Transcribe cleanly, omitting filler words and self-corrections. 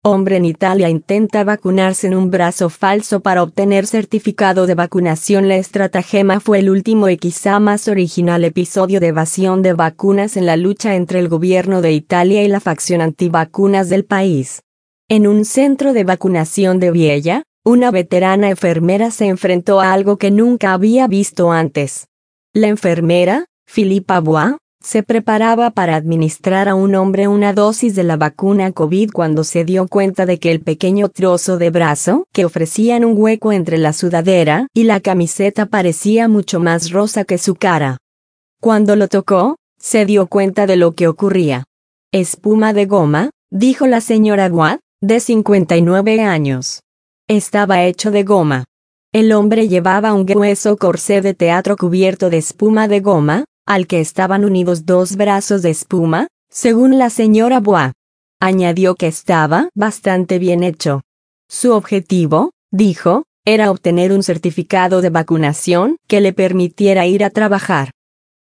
Hombre en Italia intenta vacunarse en un brazo falso para obtener certificado de vacunación. La estratagema fue el último y quizá más original episodio de evasión de vacunas en la lucha entre el gobierno de Italia y la facción antivacunas del país. En un centro de vacunación de Biella, una veterana enfermera se enfrentó a algo que nunca había visto antes. La enfermera, Philippa Bois, se preparaba para administrar a un hombre una dosis de la vacuna COVID cuando se dio cuenta de que el pequeño trozo de brazo que ofrecía en un hueco entre la sudadera y la camiseta parecía mucho más rosa que su cara. Cuando lo tocó, se dio cuenta de lo que ocurría. «Espuma de goma», dijo la señora Bois, de 59 años. Estaba hecho de goma. El hombre llevaba un grueso corsé de teatro cubierto de espuma de goma, al que estaban unidos dos brazos de espuma, según la señora Bois. Añadió que estaba bastante bien hecho. Su objetivo, dijo, era obtener un certificado de vacunación que le permitiera ir a trabajar.